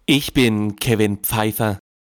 Ich bin Kevin Pfeiffer.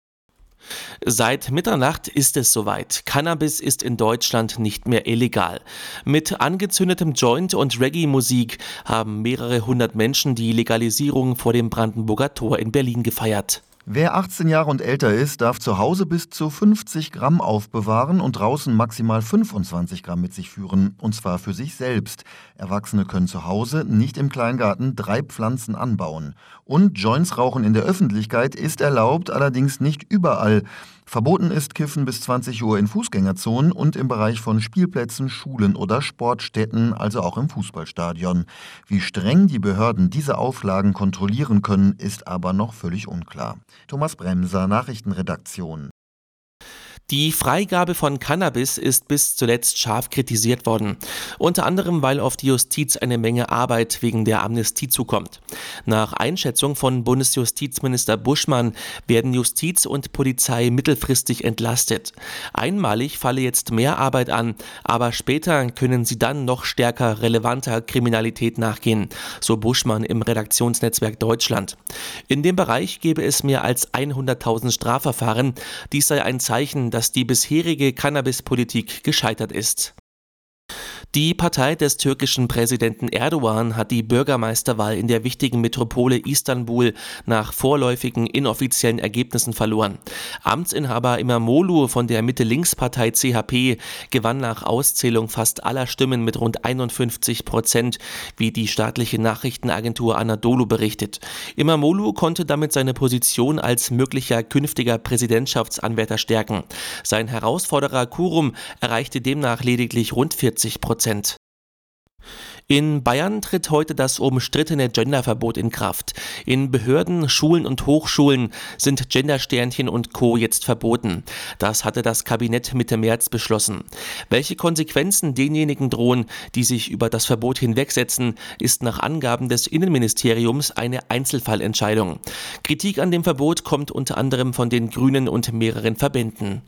Seit Mitternacht ist es soweit. Cannabis ist in Deutschland nicht mehr illegal. Mit angezündetem Joint und Reggae-Musik haben mehrere hundert Menschen die Legalisierung vor dem Brandenburger Tor in Berlin gefeiert. Wer 18 Jahre und älter ist, darf zu Hause bis zu 50 Gramm aufbewahren und draußen maximal 25 Gramm mit sich führen, und zwar für sich selbst. Erwachsene können zu Hause, nicht im Kleingarten, 3 Pflanzen anbauen. Und Joints rauchen in der Öffentlichkeit ist erlaubt, allerdings nicht überall. Verboten ist Kiffen bis 20 Uhr in Fußgängerzonen und im Bereich von Spielplätzen, Schulen oder Sportstätten, also auch im Fußballstadion. Wie streng die Behörden diese Auflagen kontrollieren können, ist aber noch völlig unklar. Thomas Bremser, Nachrichtenredaktion. Die Freigabe von Cannabis ist bis zuletzt scharf kritisiert worden. Unter anderem, weil auf die Justiz eine Menge Arbeit wegen der Amnestie zukommt. Nach Einschätzung von Bundesjustizminister Buschmann werden Justiz und Polizei mittelfristig entlastet. Einmalig falle jetzt mehr Arbeit an, aber später können sie dann noch stärker relevanter Kriminalität nachgehen, so Buschmann im Redaktionsnetzwerk Deutschland. In dem Bereich gäbe es mehr als 100.000 Strafverfahren. Dies sei ein Zeichen, dass die bisherige Cannabis-Politik gescheitert ist. Die Partei des türkischen Präsidenten Erdogan hat die Bürgermeisterwahl in der wichtigen Metropole Istanbul nach vorläufigen inoffiziellen Ergebnissen verloren. Amtsinhaber İmamoğlu von der Mitte-Links-Partei CHP gewann nach Auszählung fast aller Stimmen mit rund 51%, wie die staatliche Nachrichtenagentur Anadolu berichtet. İmamoğlu konnte damit seine Position als möglicher künftiger Präsidentschaftsanwärter stärken. Sein Herausforderer Kurum erreichte demnach lediglich rund 40%. In Bayern tritt heute das umstrittene Genderverbot in Kraft. In Behörden, Schulen und Hochschulen sind Gendersternchen und Co. jetzt verboten. Das hatte das Kabinett Mitte März beschlossen. Welche Konsequenzen denjenigen drohen, die sich über das Verbot hinwegsetzen, ist nach Angaben des Innenministeriums eine Einzelfallentscheidung. Kritik an dem Verbot kommt unter anderem von den Grünen und mehreren Verbänden.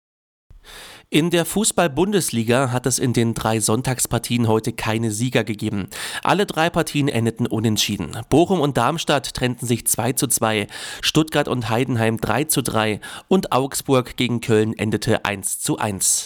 In der Fußball-Bundesliga hat es in den 3 Sonntagspartien heute keine Sieger gegeben. Alle 3 Partien endeten unentschieden. Bochum und Darmstadt trennten sich 2:2, Stuttgart und Heidenheim 3:3 und Augsburg gegen Köln endete 1:1.